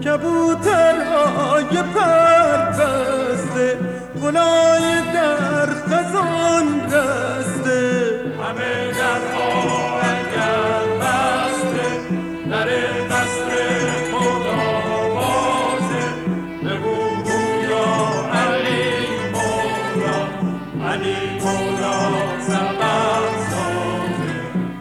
کبوترهای پربسته گلای در خزان رسته همه در آهنگر بسته در قصر خدا بازه بگو گویا علی مولا علی مولا زبر سازه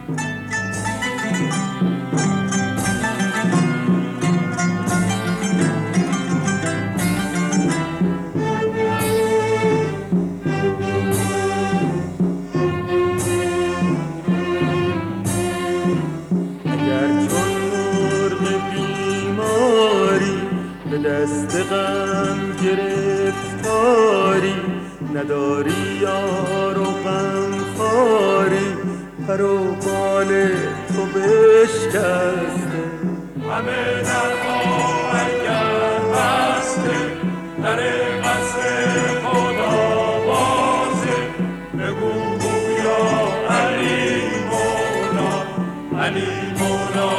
به دست غم گرفتاری نداری یار و غم خاری پر و بال تو بشکسته همه در آهنگر بسته در قصر خدا بازه بگو گویا علی مولا علی مولا